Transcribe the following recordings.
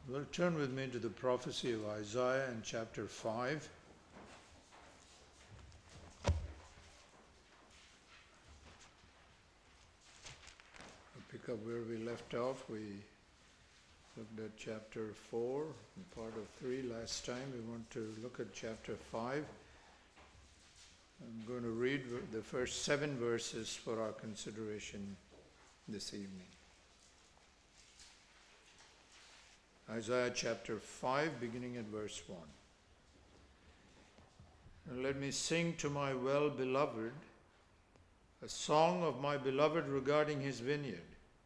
Well, turn with me to the prophecy of Isaiah in chapter 5. We'll pick up where we left off. We looked at chapter 4 and part of 3 last time. We want to look at chapter 5. I'm going to read the first 7 verses for our consideration this evening. Isaiah chapter 5, beginning at verse 1. And let me sing to my well-beloved a song of my beloved regarding his vineyard.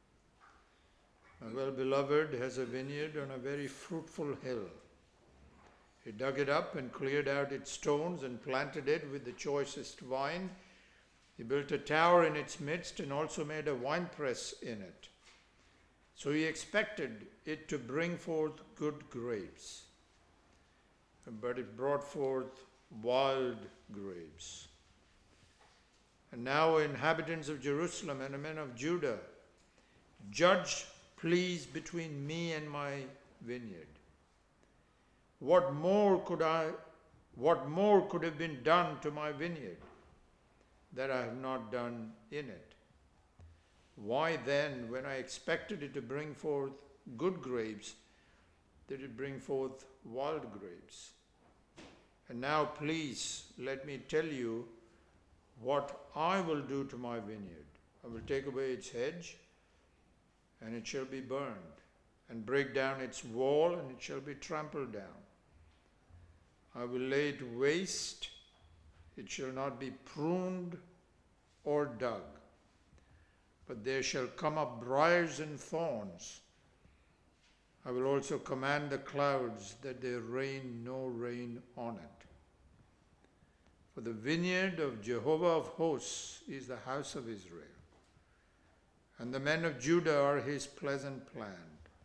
My well-beloved has a vineyard on a very fruitful hill. He dug it up and cleared out its stones and planted it with the choicest vine. He built a tower in its midst and also made a winepress in it. So he expected it to bring forth good grapes, but it brought forth wild grapes. And now, inhabitants of Jerusalem and men of Judah, judge, please, between me and my vineyard. What more could have been done to my vineyard that I have not done in it? Why then, when I expected it to bring forth good grapes, did it bring forth wild grapes? And now, please, let me tell you what I will do to my vineyard. I will take away its hedge, and it shall be burned, and break down its wall, and it shall be trampled down. I will lay it waste, it shall not be pruned or dug. But there shall come up briars and thorns. I will also command the clouds that there rain no rain on it. For the vineyard of Jehovah of hosts is the house of Israel, and the men of Judah are his pleasant plant.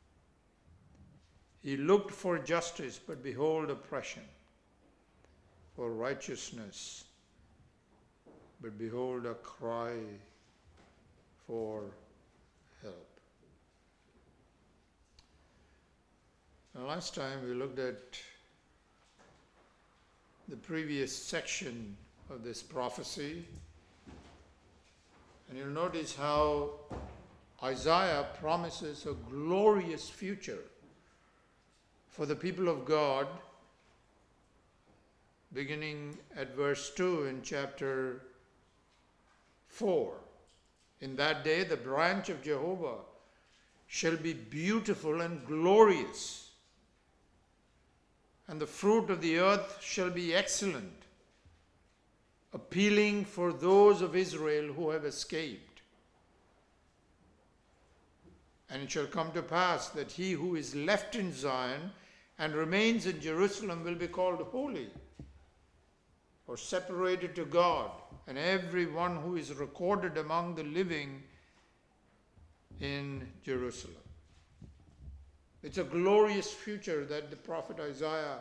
He looked for justice, but behold oppression, for righteousness, but behold a cry for help. Now, last time we looked at the previous section of this prophecy, and you'll notice how Isaiah promises a glorious future for the people of God, beginning at verse 2 in chapter 4. In that day, the branch of Jehovah shall be beautiful and glorious, and the fruit of the earth shall be excellent, appealing for those of Israel who have escaped. And it shall come to pass that he who is left in Zion and remains in Jerusalem will be called holy, or separated to God, and every one who is recorded among the living in Jerusalem. It's a glorious future that the prophet Isaiah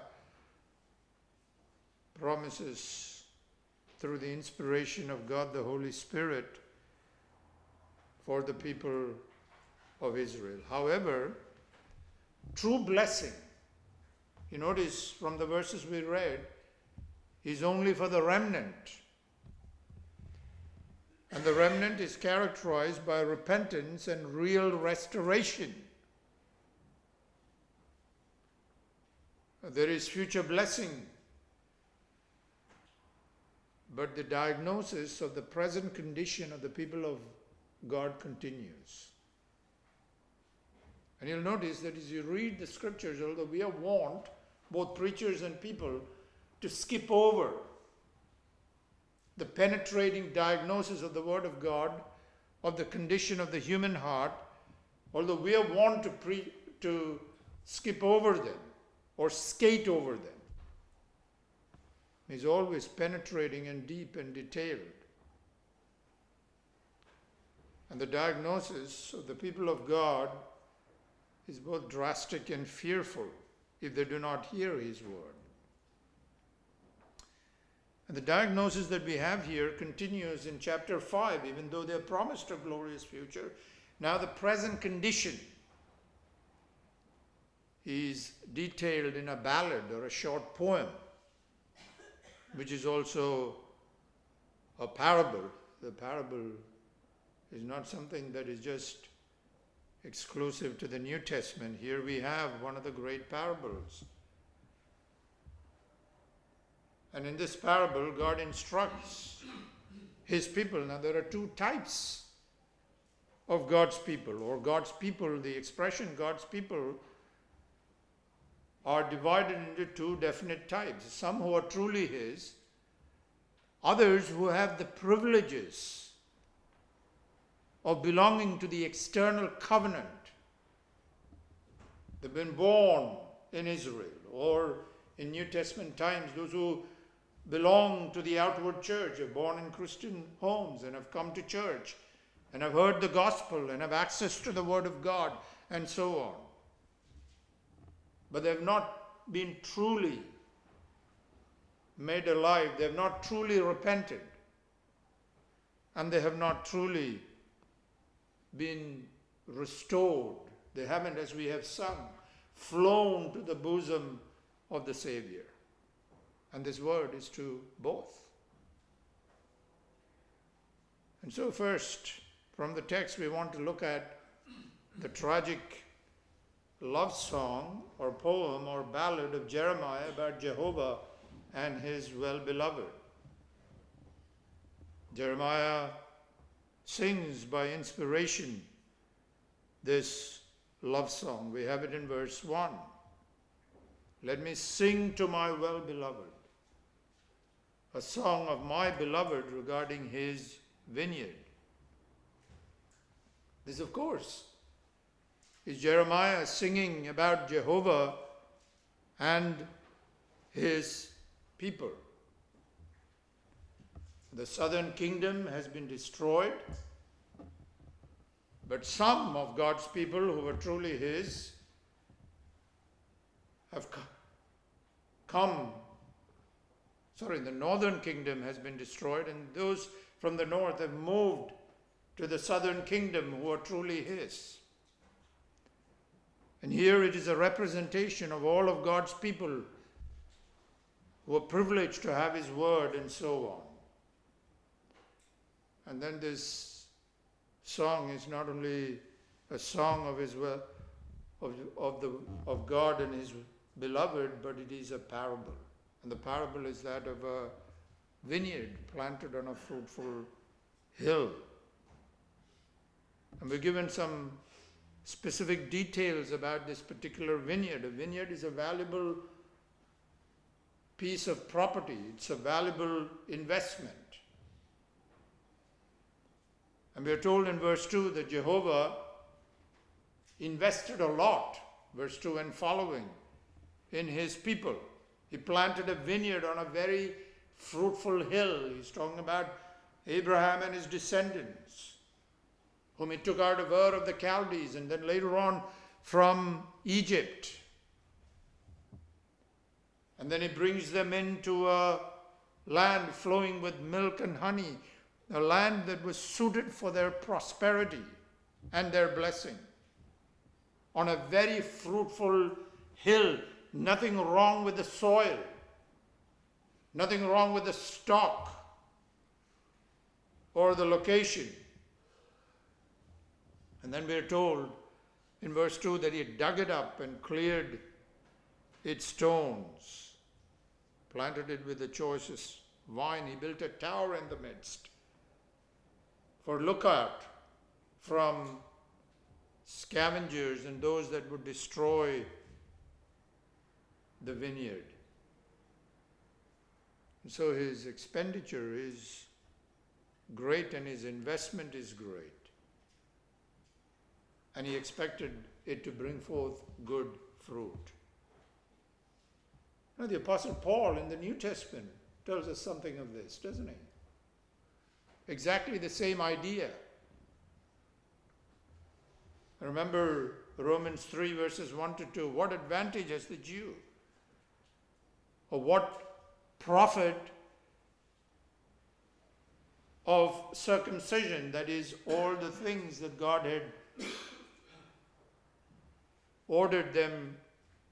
promises through the inspiration of God the Holy Spirit for the people of Israel. However, true blessing, you notice from the verses we read, is only for the remnant. And the remnant is characterized by repentance and real restoration. There is future blessing, but the diagnosis of the present condition of the people of God continues. And you'll notice that as you read the scriptures, although we are warned, both preachers and people, to skip over the penetrating diagnosis of the Word of God of the condition of the human heart, although we are warned to skip over them or skate over them, is always penetrating and deep and detailed. And the diagnosis of the people of God is both drastic and fearful if they do not hear His word. And the diagnosis that we have here continues in chapter 5, even though they are promised a glorious future. Now the present condition is detailed in a ballad or a short poem, which is also a parable. The parable is not something that is just exclusive to the New Testament. Here we have one of the great parables. And in this parable, God instructs his people. Now, there are two types of God's people, or God's people. The expression God's people are divided into two definite types. Some who are truly his, others who have the privileges of belonging to the external covenant. They've been born in Israel, or in New Testament times, those who belong to the outward church, are born in Christian homes and have come to church and have heard the gospel and have access to the word of God and so on. But they have not been truly made alive. They have not truly repented. And they have not truly been restored. They haven't, as we have sung, flown to the bosom of the Savior. And this word is to both. And so first, from the text, we want to look at the tragic love song or poem or ballad of Jeremiah about Jehovah and his well-beloved. Jeremiah sings by inspiration this love song. We have it in verse 1. Let me sing to my well-beloved a song of my beloved regarding his vineyard. This, of course, is Jeremiah singing about Jehovah and his people. The southern kingdom has been destroyed, but some of God's people who were truly his have come. The northern kingdom has been destroyed, and those from the north have moved to the southern kingdom who are truly his. And here it is a representation of all of God's people who are privileged to have his word and so on. And then this song is not only a song of his of God and his beloved, but it is a parable. And the parable is that of a vineyard planted on a fruitful hill. And we're given some specific details about this particular vineyard. A vineyard is a valuable piece of property. It's a valuable investment. And we are told in verse 2 that Jehovah invested a lot, verse 2 and following, in his people. He planted a vineyard on a very fruitful hill. He's talking about Abraham and his descendants, whom he took out of Ur of the Chaldees and then later on from Egypt. And then he brings them into a land flowing with milk and honey, a land that was suited for their prosperity and their blessing. On a very fruitful hill, nothing wrong with the soil, nothing wrong with the stock or the location. And then we are told in verse 2 that he dug it up and cleared its stones, planted it with the choicest vine. He built a tower in the midst for lookout from scavengers and those that would destroy the vineyard. And so his expenditure is great and his investment is great. And he expected it to bring forth good fruit. Now, the Apostle Paul in the New Testament tells us something of this, doesn't he? Exactly the same idea. Remember Romans 3 verses 1 to 2. What advantage has the Jew? Or what profit of circumcision, that is, all the things that God had ordered them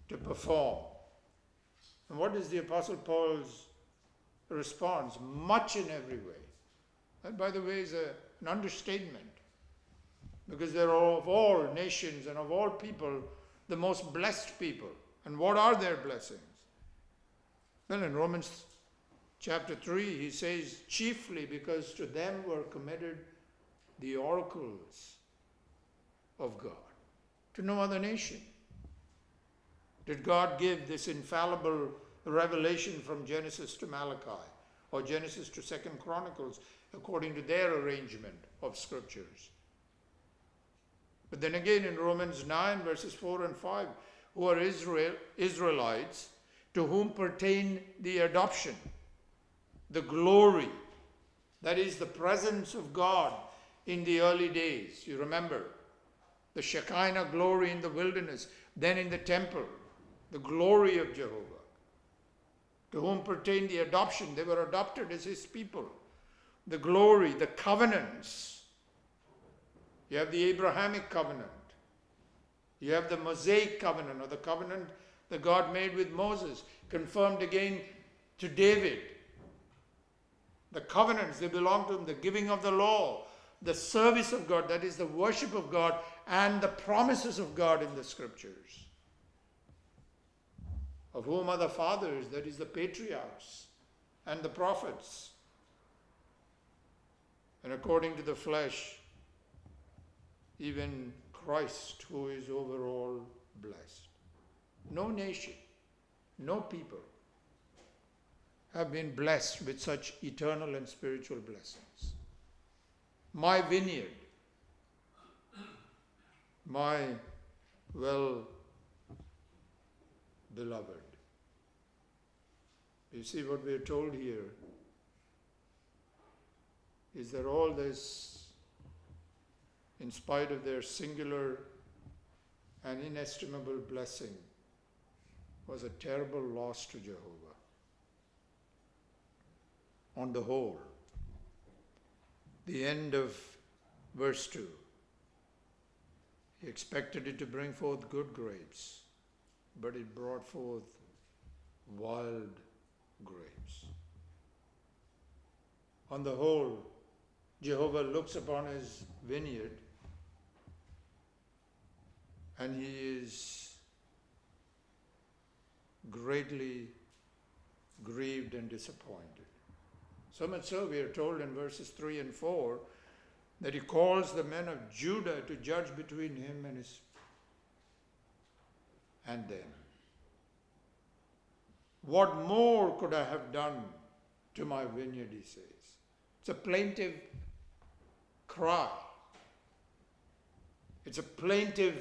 to perform. And what is the Apostle Paul's response? Much in every way. That, by the way, is an understatement, because they're of all nations and of all people the most blessed people. And what are their blessings? Well, in Romans chapter 3, he says, chiefly because to them were committed the oracles of God. To no other nation did God give this infallible revelation from Genesis to Malachi, or Genesis to 2nd Chronicles, according to their arrangement of scriptures. But then again in Romans 9 verses 4 and 5, who are Israelites, to whom pertain the adoption, the glory, that is the presence of God in the early days. You remember the Shekinah glory in the wilderness, then in the temple, the glory of Jehovah. To whom pertain the adoption, they were adopted as his people. The glory, the covenants. You have the Abrahamic covenant. You have the Mosaic covenant, or the covenant that God made with Moses, confirmed again to David. The covenants, they belong to him, the giving of the law, the service of God, that is the worship of God, and the promises of God in the scriptures. Of whom are the fathers, that is the patriarchs and the prophets. And according to the flesh, even Christ, who is over all blessed. No nation, no people have been blessed with such eternal and spiritual blessings. My vineyard, my well-beloved. You see, what we are told here is that all this, in spite of their singular and inestimable blessing, was a terrible loss to Jehovah. On the whole, the end of verse 2, he expected it to bring forth good grapes, but it brought forth wild grapes. On the whole, Jehovah looks upon his vineyard and he is greatly grieved and disappointed. So much so, we are told in verses 3 and 4 that he calls the men of Judah to judge between him and them. What more could I have done to my vineyard, he says. It's a plaintive cry. It's a plaintive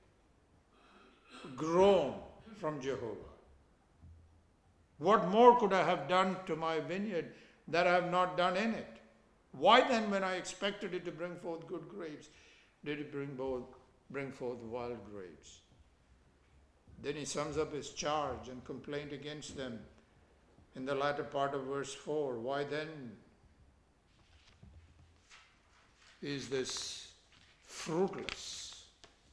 groan from Jehovah. What more could I have done to my vineyard that I have not done in it? Why then, when I expected it to bring forth good grapes, did it bring forth wild grapes? Then he sums up his charge and complaint against them in the latter part of verse 4. Why then is this fruitless?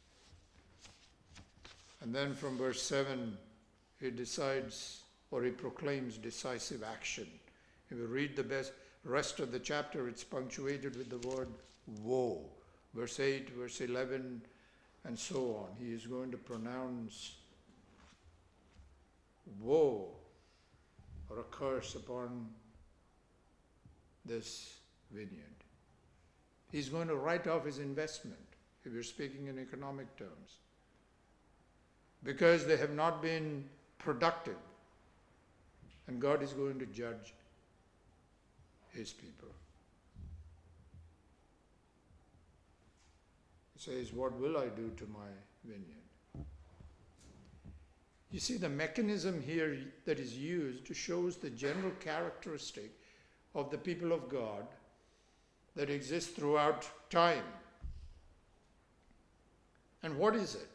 And then from verse 7, he decides, or he proclaims decisive action. If you read the rest of the chapter, it's punctuated with the word woe. Verse 8, verse 11, and so on. He is going to pronounce woe or a curse upon this vineyard. He's going to write off his investment, if you're speaking in economic terms, because they have not been productive, and God is going to judge his people. He says, what will I do to my vineyard? You see, the mechanism here that is used shows the general characteristic of the people of God that exists throughout time. And what is it?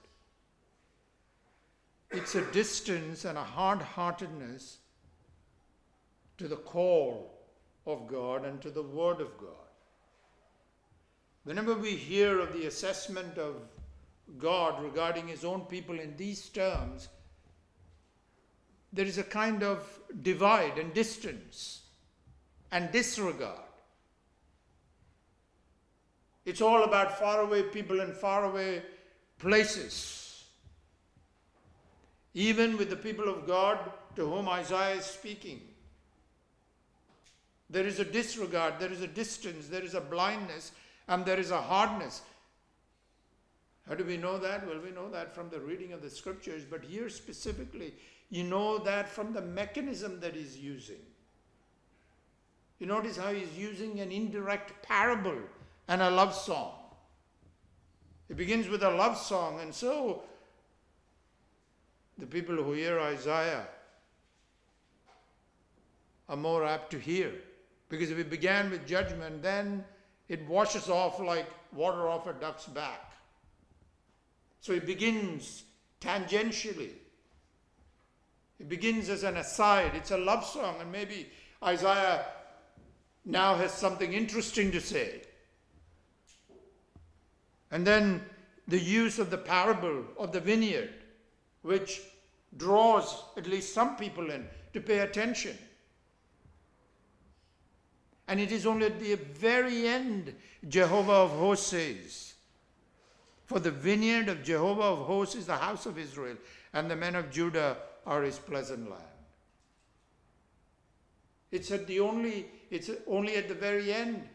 It's a distance and a hard-heartedness to the call of God and to the Word of God. Whenever we hear of the assessment of God regarding his own people in these terms, there is a kind of divide and distance and disregard. It's all about faraway people and faraway places. Even with the people of God to whom Isaiah is speaking, there is a disregard, there is a distance, there is a blindness, and there is a hardness. How do we know that? Well, we know that from the reading of the scriptures, but here specifically, you know that from the mechanism that he's using. You notice how he's using an indirect parable and a love song. It begins with a love song, and so the people who hear Isaiah are more apt to hear. Because if it began with judgment, then it washes off like water off a duck's back. So it begins tangentially. It begins as an aside. It's a love song, and maybe Isaiah now has something interesting to say. And then the use of the parable of the vineyard, which draws at least some people in to pay attention. And it is only at the very end Jehovah of hosts says, "For the vineyard of Jehovah of hosts is the house of Israel, and the men of Judah are his pleasant land." It's only at the very end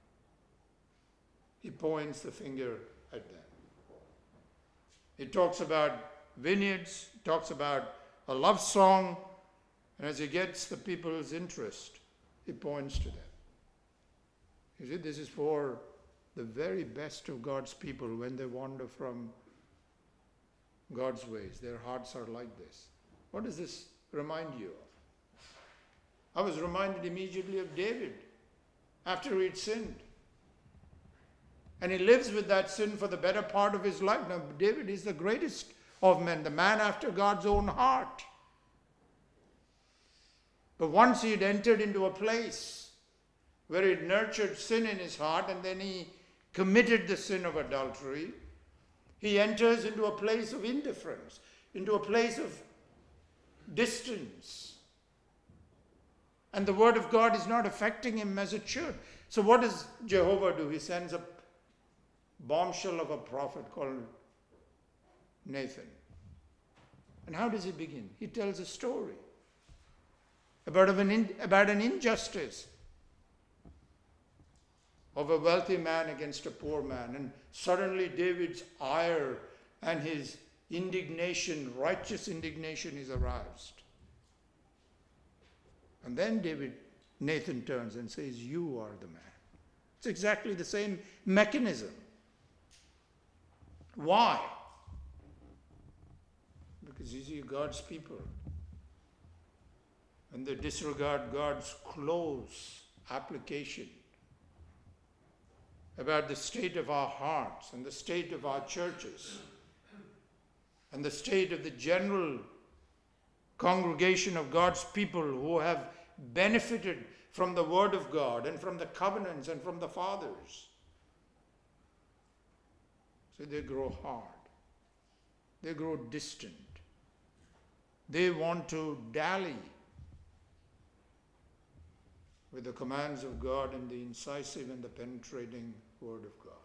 he points the finger at them. It talks about vineyards, it talks about a love song, and as he gets the people's interest, he points to them. You see, this is for the very best of God's people when they wander from God's ways. Their hearts are like this. What does this remind you of? I was reminded immediately of David after he'd sinned. And he lives with that sin for the better part of his life. Now, David is the greatest of men, the man after God's own heart. But once he had entered into a place where he nurtured sin in his heart, and then he committed the sin of adultery, he enters into a place of indifference, into a place of distance. And the word of God is not affecting him as it should. So what does Jehovah do? He sends a bombshell of a prophet called Nathan. And how does he begin? He tells a story about an injustice of a wealthy man against a poor man. And suddenly David's ire and his indignation, righteous indignation, is aroused. And then Nathan turns and says, "You are the man." It's exactly the same mechanism. Why? Because you see, God's people, and they disregard God's close application about the state of our hearts and the state of our churches and the state of the general congregation of God's people who have benefited from the Word of God and from the covenants and from the fathers. So they grow hard. They grow distant. They want to dally with the commands of God and the incisive and the penetrating Word of God.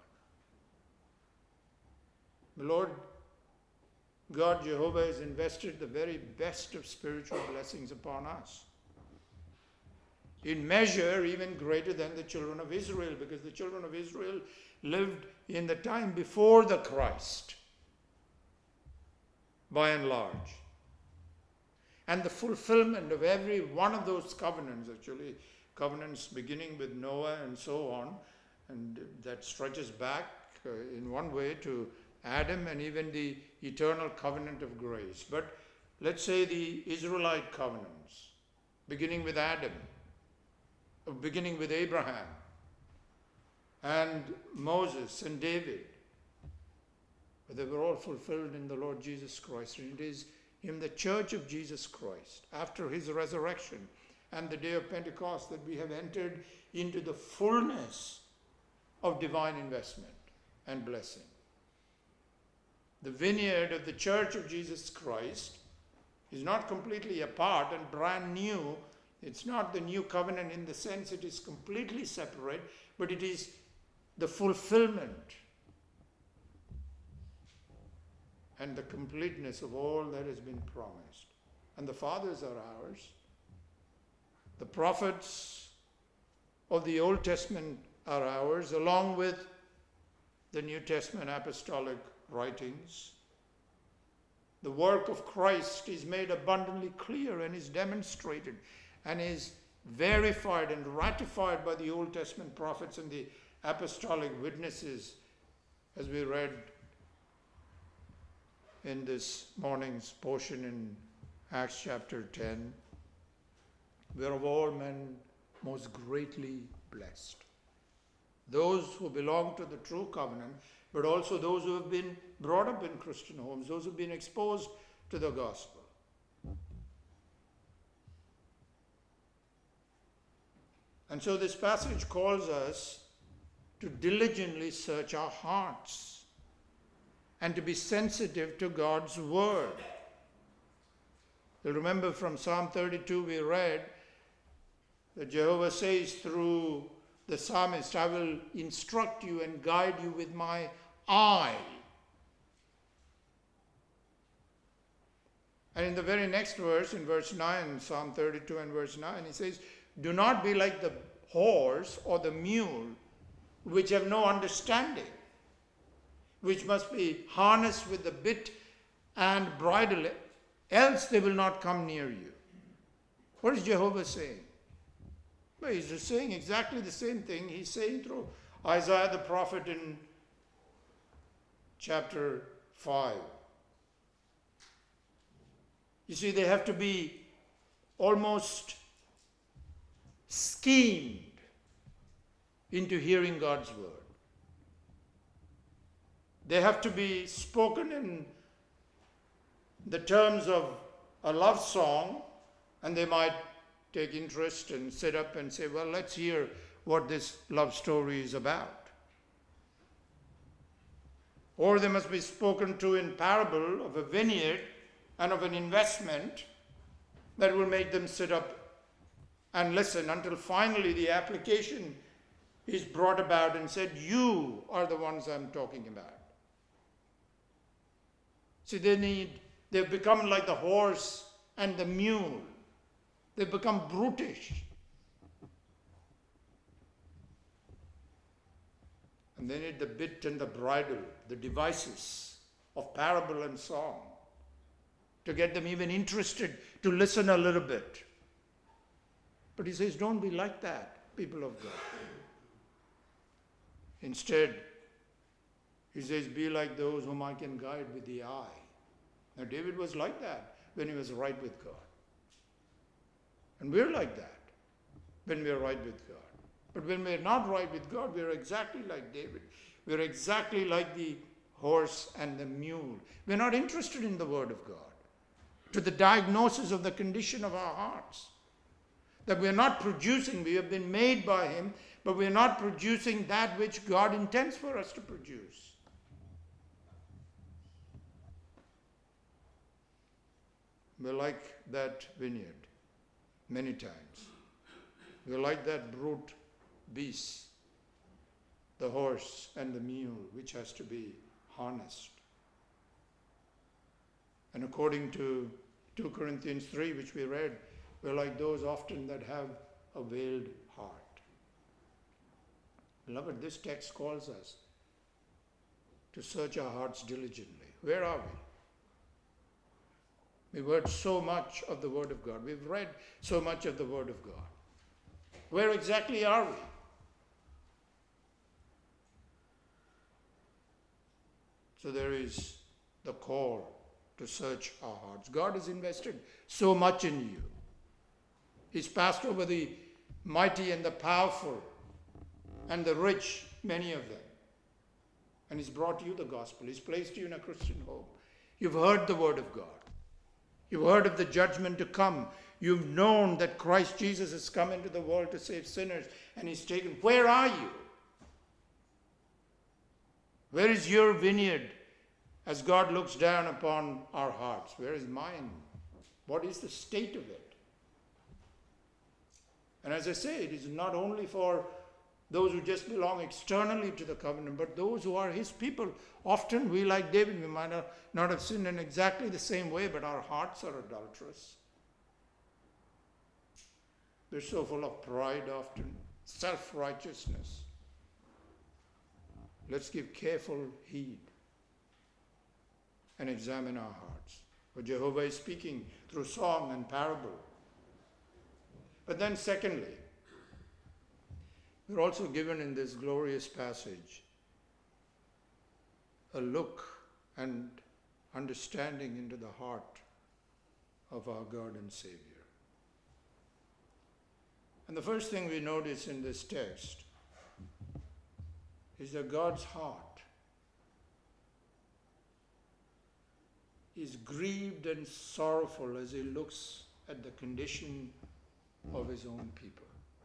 The Lord God, Jehovah, has invested the very best of spiritual blessings upon us, in measure even greater than the children of Israel, because the children of Israel lived in the time before the Christ, by and large. And the fulfillment of every one of those covenants, actually, covenants beginning with Noah and so on, and that stretches back in one way to Adam and even the eternal covenant of grace. But let's say the Israelite covenants, beginning with Adam, beginning with Abraham and Moses and David, but they were all fulfilled in the Lord Jesus Christ. And it is in the church of Jesus Christ, after his resurrection and the day of Pentecost, that we have entered into the fullness of divine investment and blessing. The vineyard of the church of Jesus Christ It's not completely apart and brand new. It's not the new covenant in the sense it is completely separate, but it is the fulfillment and the completeness of all that has been promised. And the fathers are ours. The prophets of the Old Testament are ours, along with the New Testament apostolic writings. The work of Christ is made abundantly clear and is demonstrated and is verified and ratified by the Old Testament prophets and the apostolic witnesses, as we read in this morning's portion in Acts chapter 10. We are of all men most greatly blessed. Those who belong to the true covenant, but also those who have been brought up in Christian homes, those who have been exposed to the gospel. And so this passage calls us to diligently search our hearts and to be sensitive to God's word. You'll remember from Psalm 32 we read that Jehovah says through the psalmist, I will instruct you and guide you with my eye. And in the very next verse, in verse 9, Psalm 32 and verse 9, he says, do not be like the horse or the mule, which have no understanding, which must be harnessed with the bit and bridle, else they will not come near you. What is Jehovah saying? Well, he's just saying exactly the same thing he's saying through Isaiah the prophet in chapter 5. You see, they have to be almost schemed into hearing God's word. They have to be spoken in the terms of a love song, and they might take interest and sit up and say, well, let's hear what this love story is about. Or they must be spoken to in parable of a vineyard and of an investment that will make them sit up and listen until finally the application is brought about and said, you are the ones I'm talking about. See, they've become like the horse and the mule. They've become brutish. And they need the bit and the bridle, the devices of parable and song, to get them even interested to listen a little bit. But he says, don't be like that, people of God. Instead, he says, be like those whom I can guide with the eye. Now, David was like that when he was right with God. And we're like that when we're right with God. But when we're not right with God, we're exactly like David. We're exactly like the horse and the mule. We're not interested in the word of God, to the diagnosis of the condition of our hearts. That we're not producing, we have been made by him, but we're not producing that which God intends for us to produce. We're like that vineyard many times. We're like that brute beast, the horse and the mule, which has to be harnessed. And according to 2 Corinthians 3, which we read, we're like those often that have a veiled heart. Beloved, this text calls us to search our hearts diligently. Where are we? We've heard so much of the Word of God. We've read so much of the Word of God. Where exactly are we? So there is the call to search our hearts. God has invested so much in you. He's passed over the mighty and the powerful and the rich, many of them. And he's brought you the gospel. He's placed you in a Christian home. You've heard the word of God. You've heard of the judgment to come. You've known that Christ Jesus has come into the world to save sinners, and he's taken. Where are you? Where is your vineyard as God looks down upon our hearts? Where is mine? What is the state of it? And as I say, it is not only for those who just belong externally to the covenant, but those who are his people. Often we, like David, we might not have sinned in exactly the same way, but our hearts are adulterous. They're so full of pride often, self-righteousness. Let's give careful heed and examine our hearts. For Jehovah is speaking through song and parable. But then secondly, we're also given in this glorious passage a look and understanding into the heart of our God and Savior. And the first thing we notice in this text is that God's heart is grieved and sorrowful as he looks at the condition of his own people.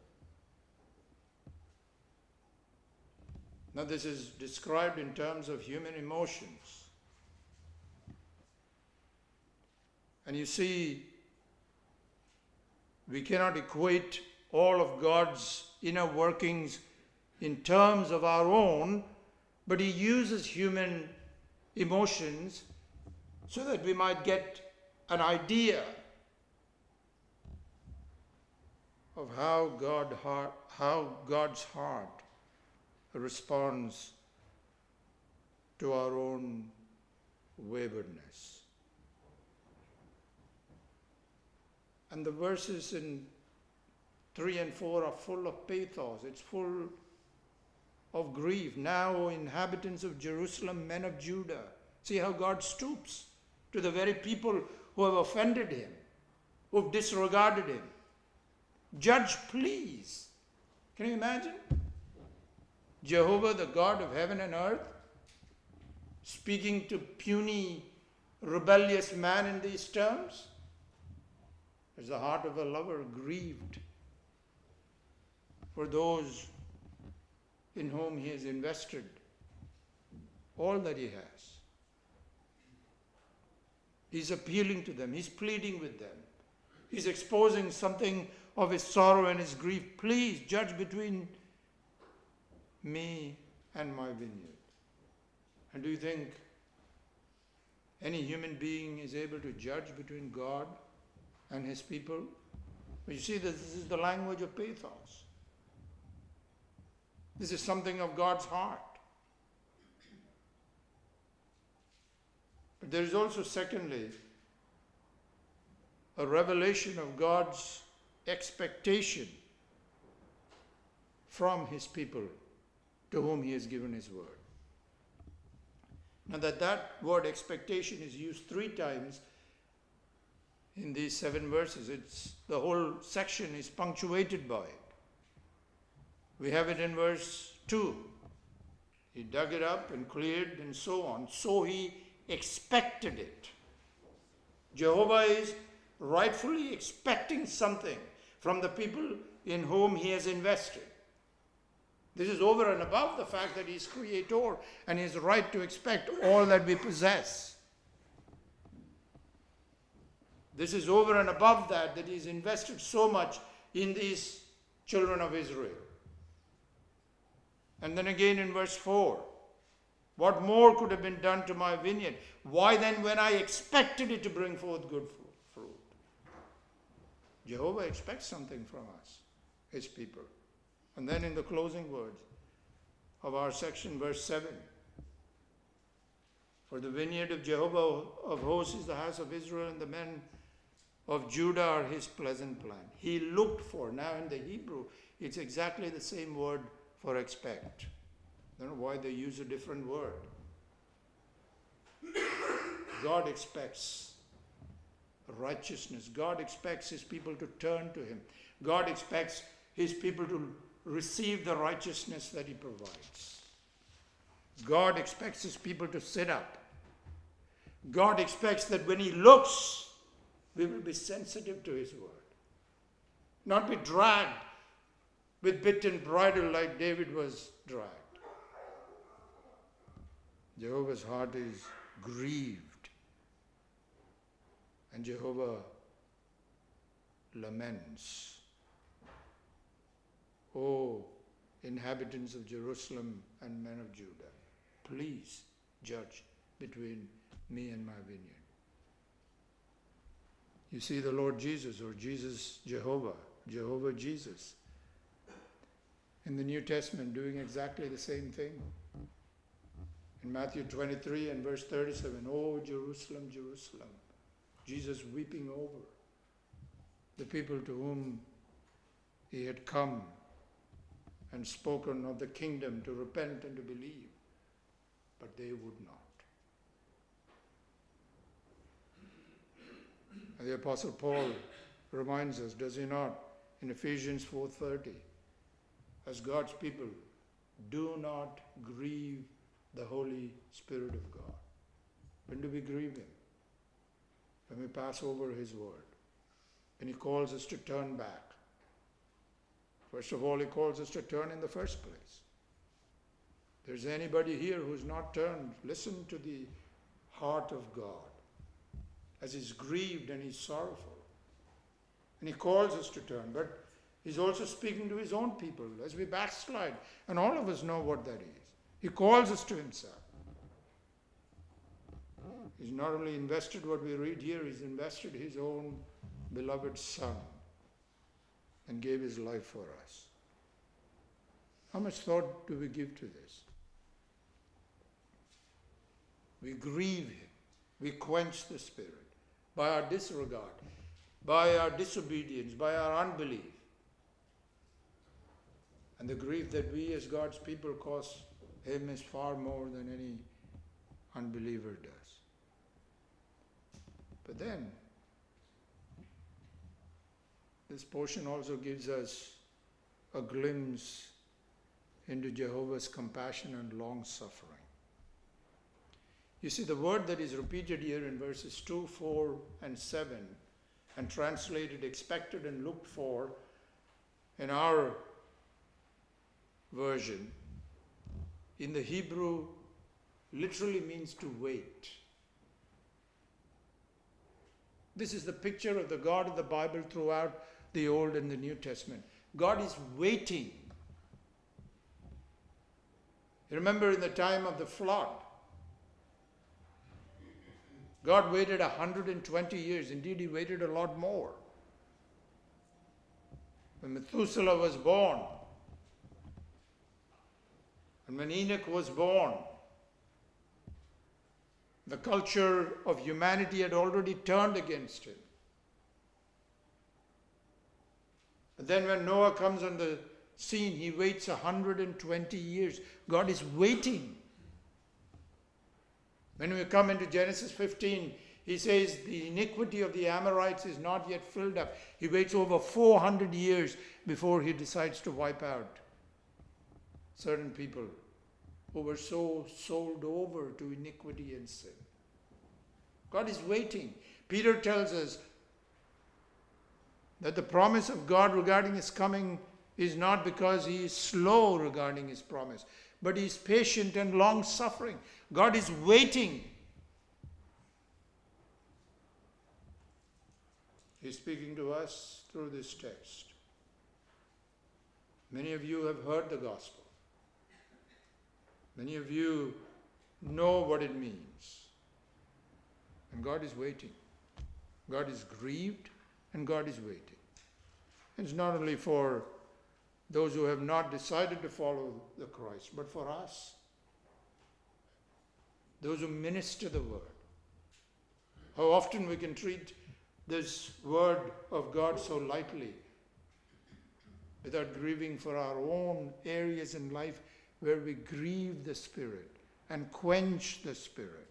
Now, this is described in terms of human emotions. And you see, we cannot equate all of God's inner workings in terms of our own, but he uses human emotions so that we might get an idea of how God's heart responds to our own waywardness. And the verses in 3 and 4 are full of pathos. It's full of grief. Now, O inhabitants of Jerusalem, men of Judah. See how God stoops to the very people who have offended him, who have disregarded him. Judge, please. Can you imagine? Jehovah, the God of heaven and earth, speaking to puny, rebellious man in these terms? Is the heart of a lover grieved for those in whom he has invested all that he has? He's appealing to them. He's pleading with them. He's exposing something of his sorrow and his grief. Please judge between me and my vineyard. And do you think any human being is able to judge between God and his people? You see, this is the language of pathos. This is something of God's heart. But there is also, secondly, a revelation of God's expectation from his people to whom he has given his word. Now that word expectation is used 3 times in these 7 verses. The whole section is punctuated by it. We have it in verse 2. He dug it up and cleared and so on. So he expected it. Jehovah is rightfully expecting something from the people in whom he has invested. This is over and above the fact that he is creator and he has right to expect all that we possess. This is over and above that he has invested so much in these children of Israel. And then again in verse 4, what more could have been done to my vineyard? Why then, when I expected it to bring forth good fruit? Jehovah expects something from us, his people. And then in the closing words of our section, verse 7, for the vineyard of Jehovah of hosts is the house of Israel, and the men of Judah are his pleasant plan. He looked for. Now in the Hebrew, it's exactly the same word for expect. I don't know why they use a different word. God expects righteousness. God expects his people to turn to him. God expects his people to receive the righteousness that he provides. God expects his people to sit up. God expects that when he looks, we will be sensitive to his word. Not be dragged with bit and bridle like David was dragged. Jehovah's heart is grieved. And Jehovah laments. O inhabitants of Jerusalem and men of Judah, please judge between me and my vineyard. You see the Lord Jesus, or Jesus Jehovah, Jehovah Jesus, in the New Testament doing exactly the same thing. In Matthew 23 and verse 37, "O Jerusalem, Jerusalem," Jesus weeping over the people to whom he had come and spoken of the kingdom to repent and to believe, but they would not. And the Apostle Paul reminds us, does he not, in Ephesians 4:30, as God's people, do not grieve the Holy Spirit of God. When do we grieve him? When we pass over his word. When he calls us to turn back. First of all, he calls us to turn in the first place. If there's anybody here who's not turned, listen to the heart of God as he's grieved and he's sorrowful. And he calls us to turn, but he's also speaking to his own people as we backslide. And all of us know what that is. He calls us to himself. He's not only invested what we read here, he's invested his own beloved Son and gave his life for us. How much thought do we give to this? We grieve him. We quench the Spirit by our disregard, by our disobedience, by our unbelief. And the grief that we as God's people cause him is far more than any unbeliever does. But then, this portion also gives us a glimpse into Jehovah's compassion and long suffering. You see, the word that is repeated here in verses 2, 4, and 7, and translated expected and looked for in our version, in the Hebrew, literally means to wait. This is the picture of the God of the Bible throughout the Old and the New Testament. God is waiting. You remember in the time of the flood, God waited 120 years. Indeed, he waited a lot more. When Methuselah was born, and when Enoch was born, the culture of humanity had already turned against him. But then when Noah comes on the scene, he waits 120 years. God is waiting. When we come into Genesis 15, he says the iniquity of the Amorites is not yet filled up. He waits over 400 years before he decides to wipe out certain people who were so sold over to iniquity and sin. God is waiting. Peter tells us that the promise of God regarding his coming is not because he is slow regarding his promise, but he is patient and long-suffering. God is waiting. He's speaking to us through this text. Many of you have heard the gospel. Many of you know what it means. And God is waiting. God is grieved and God is waiting. It's not only for those who have not decided to follow the Christ, but for us. Those who minister the word. How often we can treat this word of God so lightly without grieving for our own areas in life where we grieve the Spirit and quench the Spirit.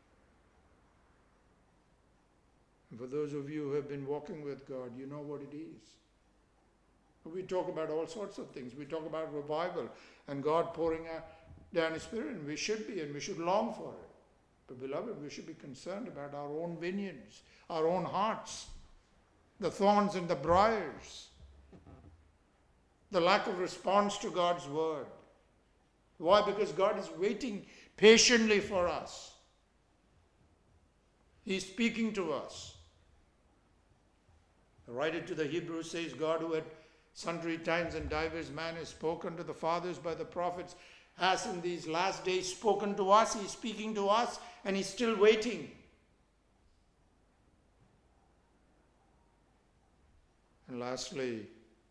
And for those of you who have been walking with God, you know what it is. We talk about all sorts of things. We talk about revival and God pouring down his Spirit, and we should be, and we should long for it. But beloved, we should be concerned about our own vineyards, our own hearts, the thorns and the briars, the lack of response to God's word. Why? Because God is waiting patiently for us. He's speaking to us. The writer to the Hebrews says, God, who at sundry times and divers manners spoken to the fathers by the prophets, has in these last days spoken to us. He's speaking to us, and he's still waiting. And lastly,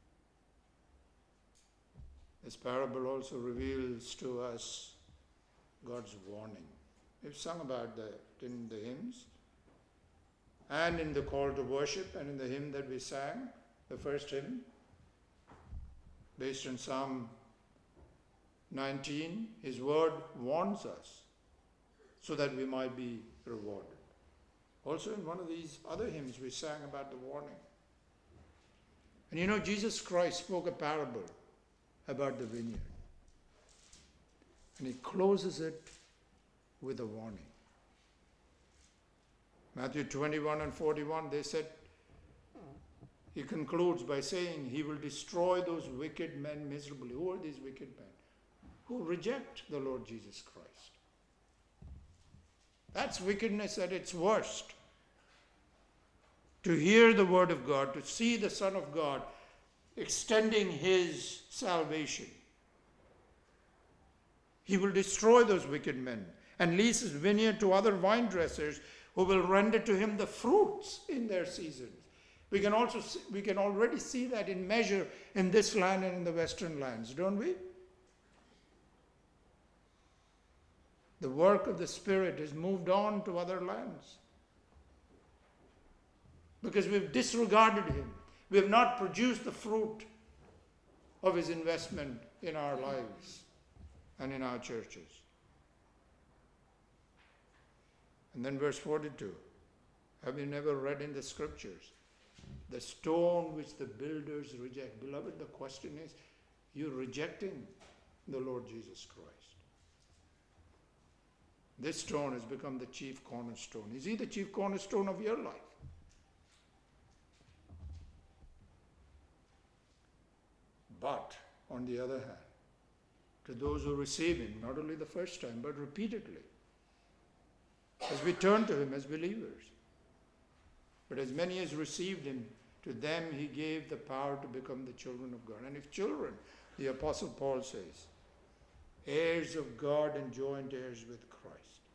this parable also reveals to us God's warning. We've sung about that in the hymns, and in the call to worship, and in the hymn that we sang, the first hymn, based on Psalm 19. His word warns us so that we might be rewarded. Also in one of these other hymns we sang about the warning. And you know, Jesus Christ spoke a parable about the vineyard. And he closes it with a warning. Matthew 21 and 41, they said, he concludes by saying he will destroy those wicked men miserably. Who are these wicked men? Who reject the Lord Jesus Christ. That's wickedness at its worst. To hear the word of God, to see the Son of God extending his salvation. He will destroy those wicked men and lease his vineyard to other vine dressers who will render to him the fruits in their seasons. We can already see that in measure in this land and in the western lands, don't we? The work of the Spirit has moved on to other lands because we've disregarded him. We have not produced the fruit of his investment in our lives and in our churches. And then verse 42. Have you never read in the scriptures? The stone which the builders reject. Beloved, the question is, you're rejecting the Lord Jesus Christ. This stone has become the chief cornerstone. Is he the chief cornerstone of your life? But, on the other hand, to those who receive him, not only the first time, but repeatedly, as we turn to him as believers. But as many as received him, to them he gave the power to become the children of God. And if children, the Apostle Paul says, heirs of God and joint heirs with Christ.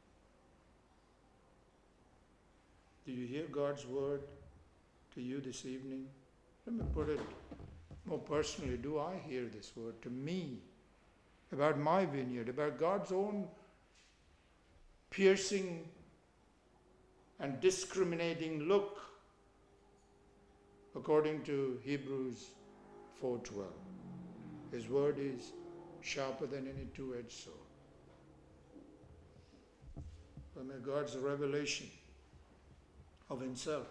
Do you hear God's word to you this evening? Let me put it more personally. Do I hear this word to me about my vineyard, about God's own piercing and discriminating look according to Hebrews 4:12. His word is sharper than any two-edged sword. But may God's revelation of himself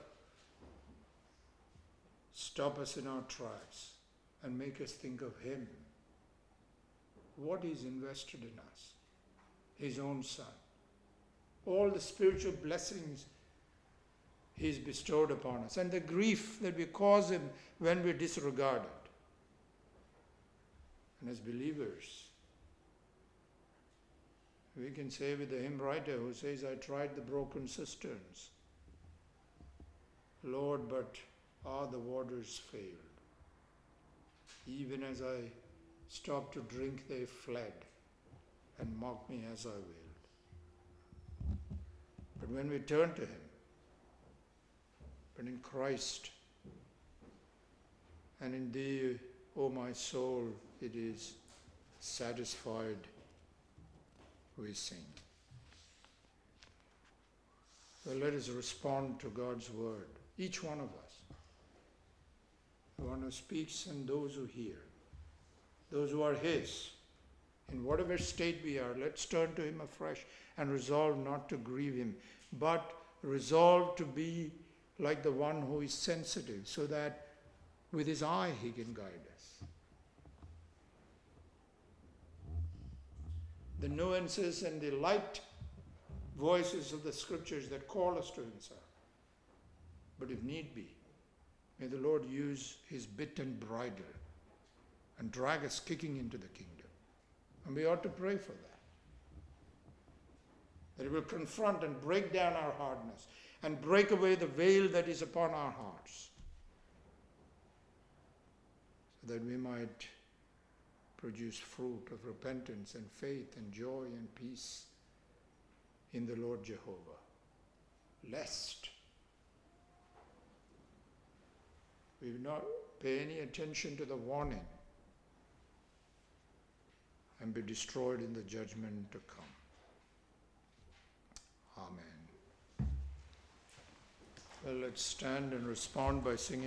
stop us in our tracks and make us think of him, what he's invested in us, his own Son, all the spiritual blessings he's bestowed upon us, and the grief that we cause him when we disregard it. And as believers, we can say with the hymn writer who says, I tried the broken cisterns, Lord, but the waters failed. Even as I stopped to drink, they fled and mocked me as I wailed. But when we turn to him, but in Christ and in thee, O my soul, it is satisfied, we sing. Well, let us respond to God's word, each one of us, the one who speaks and those who hear, those who are his. In whatever state we are, let's turn to him afresh and resolve not to grieve him, but resolve to be like the one who is sensitive, so that with his eye he can guide us. The nuances and the light voices of the scriptures that call us to himself. But if need be, may the Lord use his bit and bridle and drag us kicking into the kingdom. And we ought to pray for that. That it will confront and break down our hardness and break away the veil that is upon our hearts. that we might produce fruit of repentance and faith and joy and peace in the Lord Jehovah. Lest we will not pay any attention to the warning and be destroyed in the judgment to come. Amen. Well, let's stand and respond by singing.